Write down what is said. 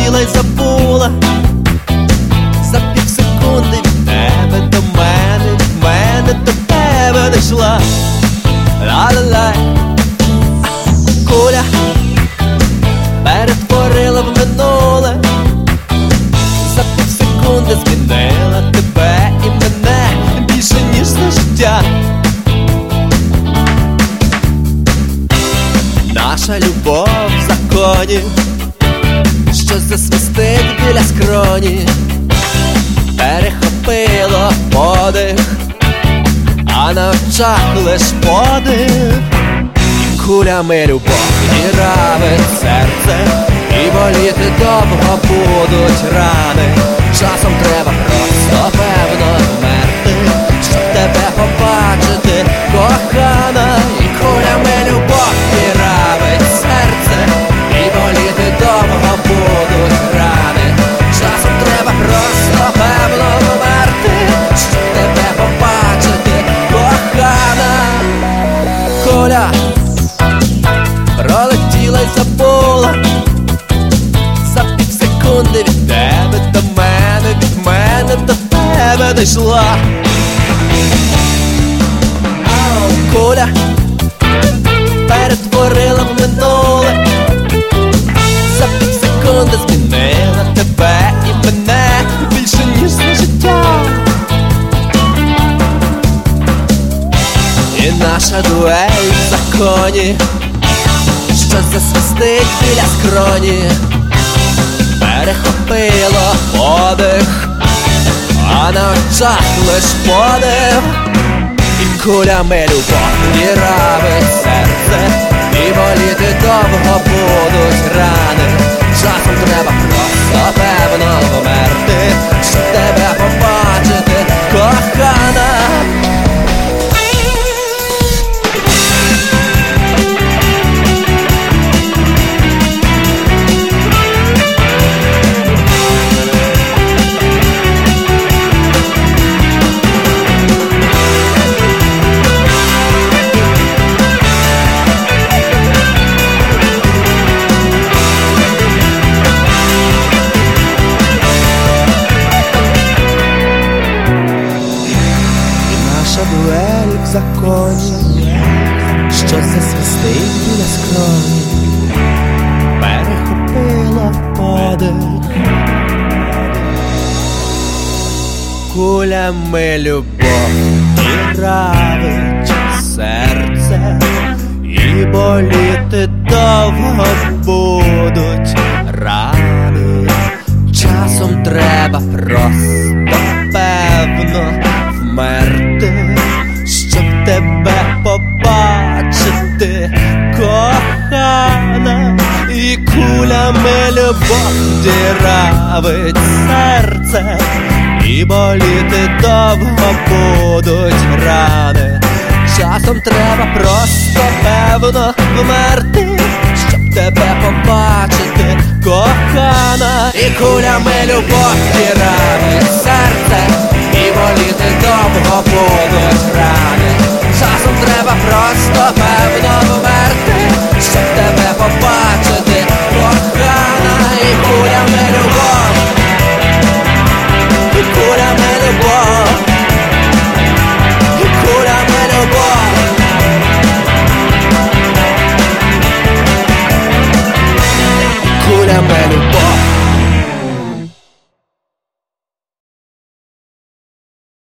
пролетіла й забула за півсекунди від тебе до мене, від мене до тебе не йшла. Ла-ла-ла. Куля перетворила в минуле, за півсекунди змінила тебе і мене більше ніж за життя. Наша любов в законі, що засвистить біля скроні, перехопило подих, а на очах лиш подих. І кулями любов ранить серце, і боліти довго будуть рани. Часом треба просто певно вмерти, щоб тебе побачити, кохана. І кулями любов ранить серце, і боліти довго будуть рани. Часом треба просто певно вмерти, щоб тебе побачити, кохана. Куля пролетіла й забула за півсекунди від тебе до мене, від мене до тебе не йшла. Куля перетворила в минуле, за півсекунди змінила тебе і мене більше ніж за життя. І наша дуель в законі, що засвистить біля скроні, перехопило подих, а на очах лиш подив. І кулями любов ранить серце, і боліти довго будуть рани. Часом треба просто певно вмерти, щоб тебе побачити, кохана. Дуель в законі, що засвистить біля скроні, перехопила подих. Кулями любов ранить серце, і боліти довго будуть рани. Часом треба просто певно вмерти, щоб тебе побачити, кохана. І кулями любов ранить серце, і боліти довго будуть рани. Часом треба просто певно вмерти, щоб тебе побачити, кохана. І кулями любов ранить серце, і боліти довго будуть рани. Часом треба просто певно вмерти,